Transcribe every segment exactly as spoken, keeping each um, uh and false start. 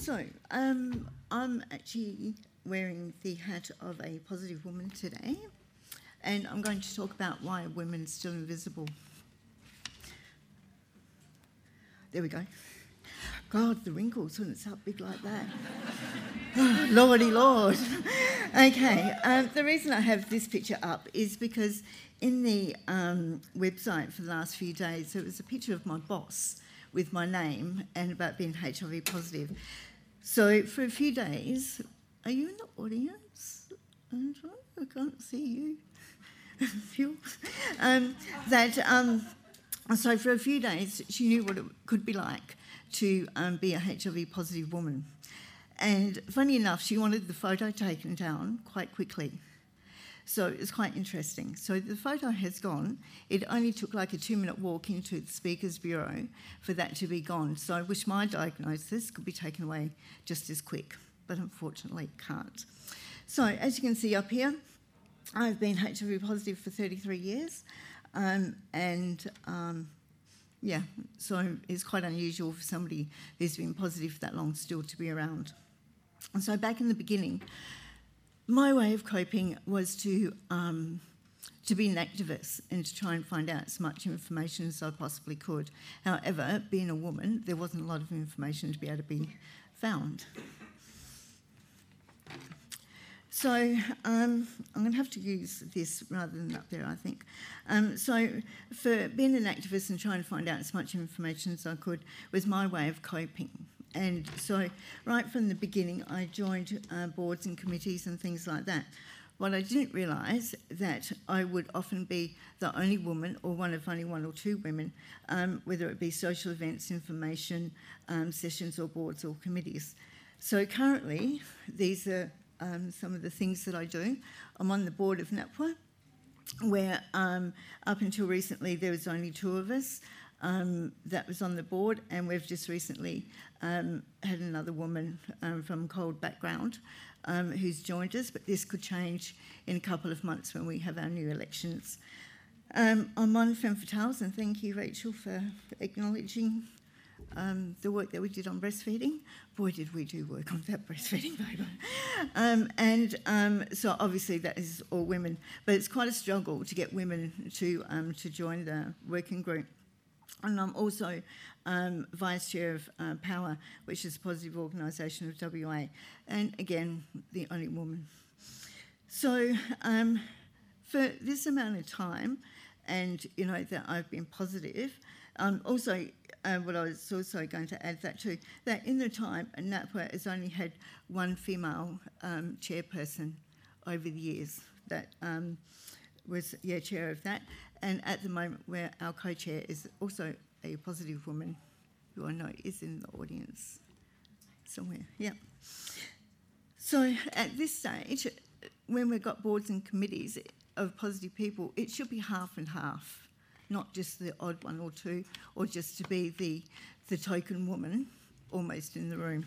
So, um, I'm actually wearing the hat of a positive woman today, and I'm going to talk about why women are still invisible. There we go. God, the wrinkles when it's up big like that. Oh, Lordy Lord. Okay, um, the reason I have this picture up is because in the um, website for the last few days, there was a picture of my boss with my name and about being H I V positive. So for a few days, are you in the audience? Andrew? I can't see you. um, that um, so for a few days, she knew what it could be like to um, be a H I V positive woman. And funny enough, she wanted the photo taken down quite quickly. So it was quite interesting. So the photo has gone. It only took like a two-minute walk into the Speakers Bureau for that to be gone. So I wish my diagnosis could be taken away just as quick, but unfortunately can't. So as you can see up here, I've been H I V positive for thirty-three years. Um, and um, yeah, so it's quite unusual for somebody who's been positive for that long still to be around. And so back in the beginning, my way of coping was to um, to be an activist and to try and find out as much information as I possibly could. However, being a woman, there wasn't a lot of information to be able to be found. So um, I'm going to have to use this rather than up there, I think. Um, so for being an activist and trying to find out as much information as I could was my way of coping. And so right from the beginning, I joined uh, boards and committees and things like that. What I didn't realise that I would often be the only woman or one of only one or two women, um, whether it be social events, information, um, sessions or boards or committees. So currently, these are um, some of the things that I do. I'm on the board of N A P W A, where um, up until recently there was only two of us. Um, that was on the board, and we've just recently um, had another woman um, from Cold background um, who's joined us, but this could change in a couple of months when we have our new elections. Um, I'm on Femme Fatales, and thank you, Rachel, for acknowledging um, the work that we did on breastfeeding. Boy, did we do work on that breastfeeding paper. um, and um, so obviously that is all women, but it's quite a struggle to get women to, um, to join the working group. And I'm also um, Vice Chair of uh, Power, which is a positive organisation of W A, and again, the only woman. So um, for this amount of time, and you know that I've been positive, um, also uh, what I was also going to add that too, that in the time, N A P W A has only had one female um, chairperson over the years that um, was yeah chair of that. And at the moment, where our co-chair is also a positive woman, who I know is in the audience somewhere. Yeah. So at this stage, when we've got boards and committees of positive people, it should be half and half, not just the odd one or two, or just to be the the token woman almost in the room.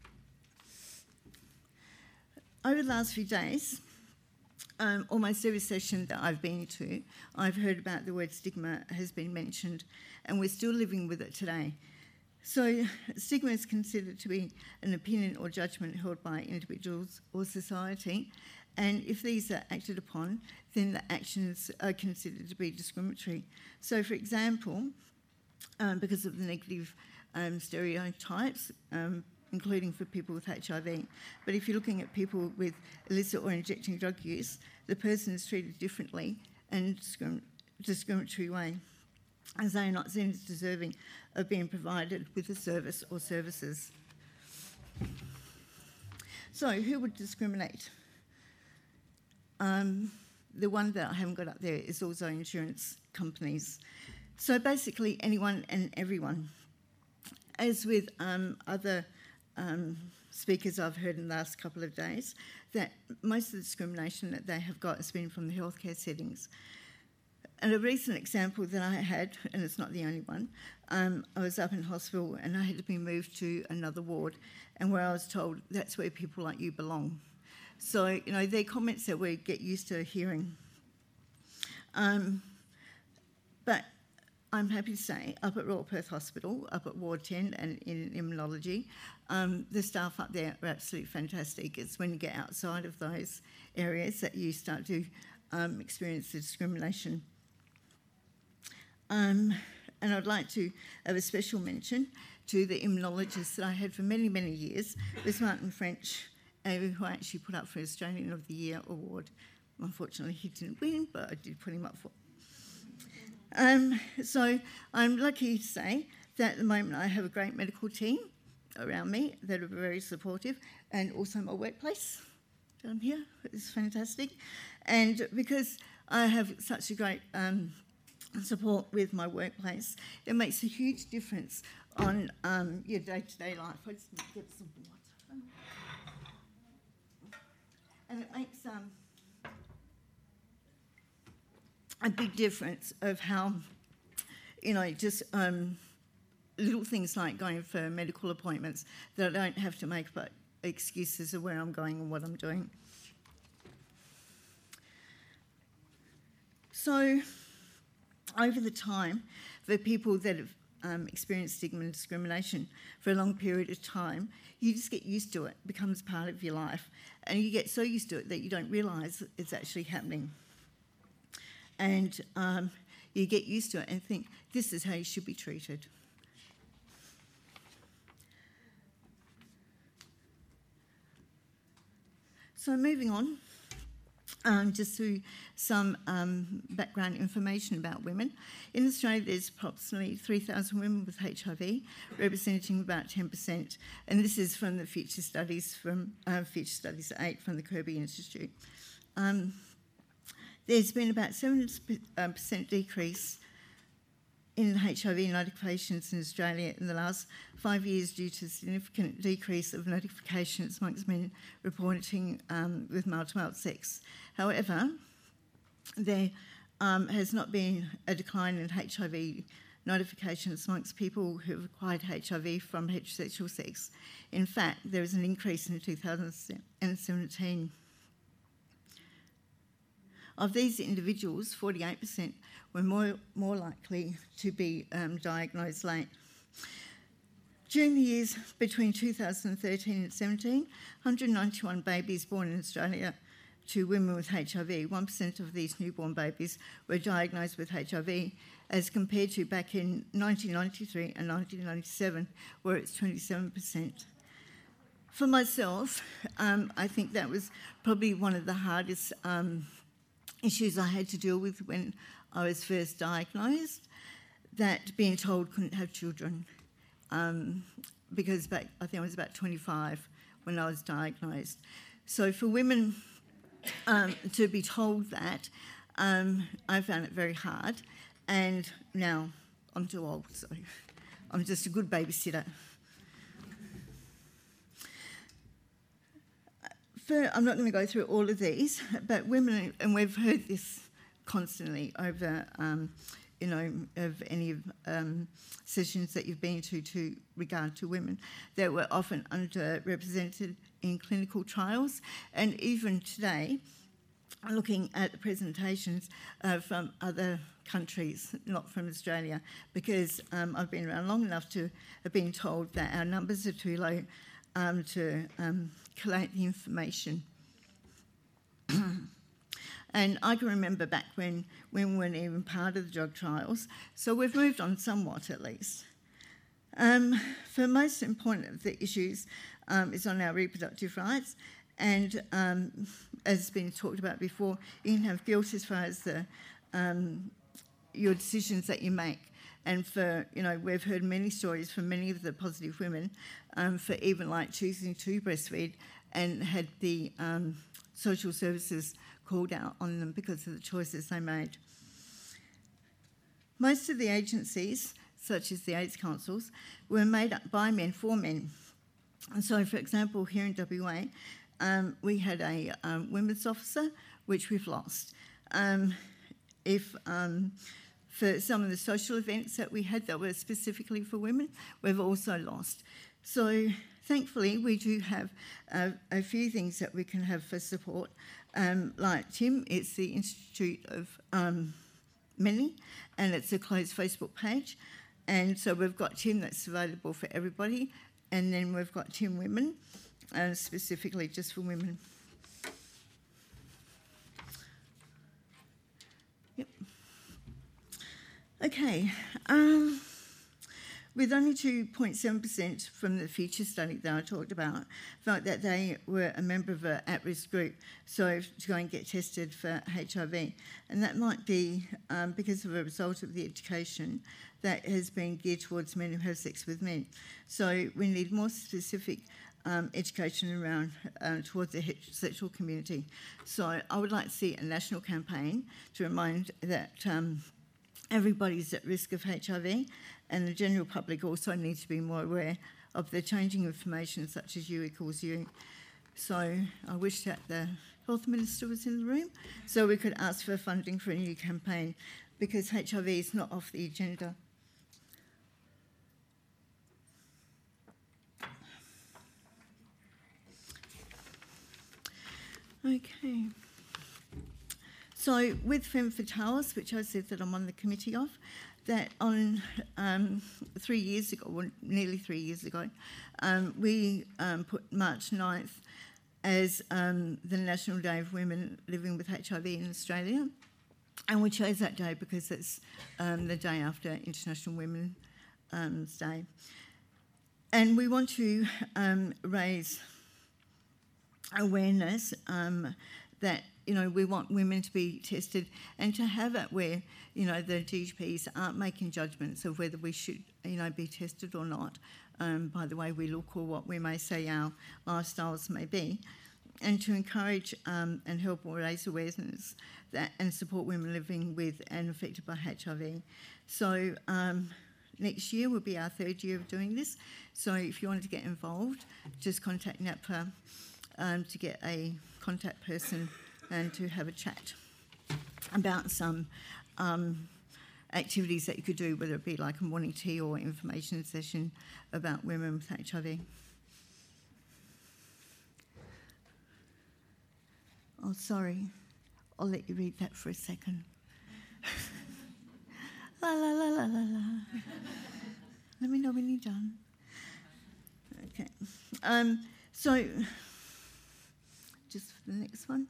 Over the last few days, Um, almost every session that I've been to, I've heard about the word stigma has been mentioned, and we're still living with it today. So stigma is considered to be an opinion or judgment held by individuals or society, and if these are acted upon, then the actions are considered to be discriminatory. So for example, um, because of the negative um, stereotypes, um, including for people with H I V. But if you're looking at people with illicit or injecting drug use, the person is treated differently and discrim- discriminatory way, as they are not seen as deserving of being provided with a service or services. So who would discriminate? Um, the one that I haven't got up there is also insurance companies. So basically anyone and everyone. As with um, other Um, speakers I've heard in the last couple of days, that most of the discrimination that they have got has been from the healthcare settings. And a recent example that I had, and it's not the only one, um, I was up in hospital and I had to be moved to another ward, and where I was told that's where people like you belong. So, you know, they're comments that we get used to hearing. Um, but I'm happy to say, up at Royal Perth Hospital, up at Ward ten and in immunology, um, the staff up there are absolutely fantastic. It's when you get outside of those areas that you start to um, experience the discrimination. Um, and I'd like to have a special mention to the immunologist that I had for many, many years, was Martin French, uh, who I actually put up for Australian of the Year award. Unfortunately, he didn't win, but I did put him up for. Um, so I'm lucky to say that at the moment I have a great medical team around me that are very supportive, and also my workplace down here is fantastic. And because I have such a great um, support with my workplace, it makes a huge difference on um, your day-to-day life. I just need to get some water. And it makes um, a big difference of how, you know, just um, little things like going for medical appointments that I don't have to make but excuses of where I'm going and what I'm doing. So, over the time, for people that have um, experienced stigma and discrimination for a long period of time, you just get used to it. It becomes part of your life. And you get so used to it that you don't realise it's actually happening. And um, you get used to it and think, this is how you should be treated. So moving on, um, just through some um, background information about women. In Australia, there's approximately three thousand women with H I V, representing about ten percent. And this is from the Future Studies, from uh, Future Studies eight from the Kirby Institute. Um, there's been about seven percent decrease in H I V notifications in Australia in the last five years due to significant decrease of notifications amongst men reporting um, with male-to-male sex. However, there um, has not been a decline in H I V notifications amongst people who have acquired H I V from heterosexual sex. In fact, there is an increase in two thousand seventeen. Of these individuals, forty-eight percent were more, more likely to be um, diagnosed late. During the years between two thousand thirteen and seventeen, one hundred ninety-one babies born in Australia to women with H I V, one percent of these newborn babies were diagnosed with H I V, as compared to back in nineteen ninety-three and nineteen ninety-seven, where it's twenty-seven percent. For myself, um, I think that was probably one of the hardest um, issues I had to deal with when I was first diagnosed, that being told couldn't have children, um, because back, I think I was about twenty-five when I was diagnosed. So for women um, to be told that, um, I found it very hard, and now I'm too old, so I'm just a good babysitter. For, I'm not going to go through all of these, but women, and we've heard this constantly over, um, you know, of any um, sessions that you've been to to regard to women, that were often underrepresented in clinical trials. And even today, looking at the presentations uh, from other countries, not from Australia, because um, I've been around long enough to have been told that our numbers are too low um, to um, collate the information. And I can remember back when, when we weren't even part of the drug trials, so we've moved on somewhat at least. Um, for most important of the issues um, is on our reproductive rights, and um, as has been talked about before, you can have guilt as far as the um, your decisions that you make. And for, you know, we've heard many stories from many of the positive women um, for even like choosing to breastfeed and had the um, social services called out on them because of the choices they made. Most of the agencies, such as the AIDS councils, were made up by men for men. And so, for example, here in W A, um, we had a um, women's officer, which we've lost. Um, if um, for some of the social events that we had that were specifically for women, we've also lost. So thankfully, we do have uh, a few things that we can have for support. Um, like Tim, it's the Institute of um, many, and it's a closed Facebook page. And so we've got Tim that's available for everybody, and then we've got Tim Women, uh, specifically just for women. Yep. Okay. Um, with only two point seven percent from the Future study that I talked about, felt that they were a member of an at-risk group, so to go and get tested for H I V. And that might be um, because of a result of the education that has been geared towards men who have sex with men. So we need more specific um, education around uh, towards the heterosexual community. So I would like to see a national campaign to remind that um, everybody's at risk of H I V, and the general public also needs to be more aware of the changing information such as U equals U. So I wish that the Health Minister was in the room so we could ask for funding for a new campaign, because H I V is not off the agenda. Okay. So with Femme Fatales, which I said that I'm on the committee of, that on um, three years ago, well, nearly three years ago, um, we um, put March ninth as um, the National Day of Women Living with H I V in Australia. And we chose that day because it's um, the day after International Women's um, Day. And we want to um, raise awareness um, that, you know, we want women to be tested and to have it where, you know, the G Ps aren't making judgments of whether we should, you know, be tested or not um, by the way we look or what we may say our lifestyles may be, and to encourage um, and help raise awareness that and support women living with and affected by H I V. So um, next year will be our third year of doing this. So if you wanted to get involved, just contact NAPFA um, to get a contact person and to have a chat about some um, activities that you could do, whether it be like a morning tea or information session about women with H I V. Oh, sorry. I'll let you read that for a second. La, la, la, la, la, la. Let me know when you're done. Okay. Um, so, just for the next one.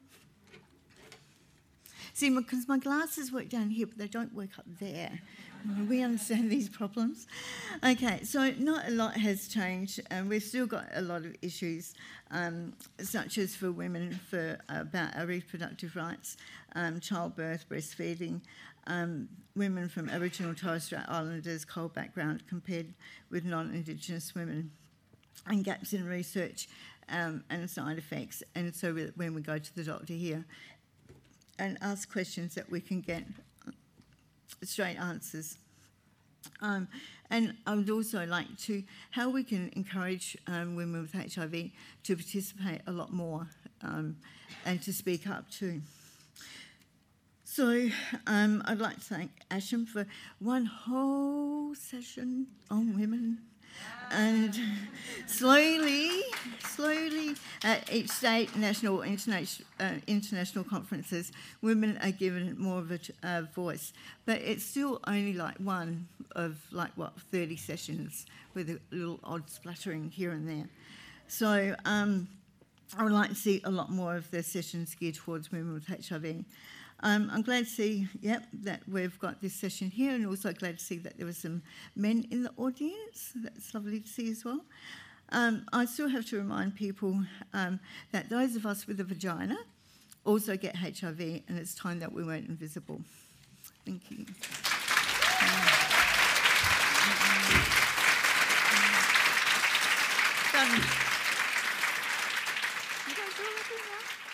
See, because my glasses work down here, but they don't work up there. We understand these problems. Okay, so not a lot has changed, and we've still got a lot of issues, um, such as for women for about our reproductive rights, um, childbirth, breastfeeding, um, women from Aboriginal and Torres Strait Islanders, coal background compared with non-Indigenous women, and gaps in research um, and side effects. And so when we go to the doctor here and ask questions that we can get straight answers. Um, and I would also like to, how we can encourage um, women with H I V to participate a lot more um, and to speak up too. So um, I'd like to thank Asham for one whole session on women. And slowly, slowly, at each state, national, international, uh, international conferences, women are given more of a uh, voice. But it's still only like one of like what thirty sessions with a little odd splattering here and there. So um, I would like to see a lot more of the sessions geared towards women with H I V. Um, I'm glad to see, yep, that we've got this session here, and also glad to see that there were some men in the audience. That's lovely to see as well. Um, I still have to remind people um, that those of us with a vagina also get H I V, and it's time that we weren't invisible. Thank you. Um,